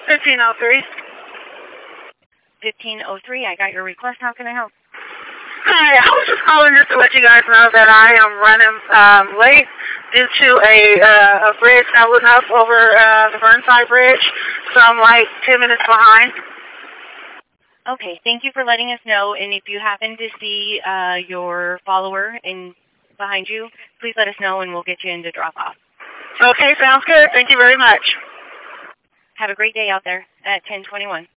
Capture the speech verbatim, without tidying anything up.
fifteen oh three. fifteen oh three, I got your request. How can I help? Hi, I was just calling just to let you guys know that I am running um, late due to a uh, a bridge that was up over uh, the Burnside Bridge, so I'm like ten minutes behind. Okay, thank you for letting us know. And if you happen to see uh, your follower in behind you, please let us know and we'll get you in to drop off. Okay, sounds good. Thank you very much. Have a great day out there at ten twenty-one.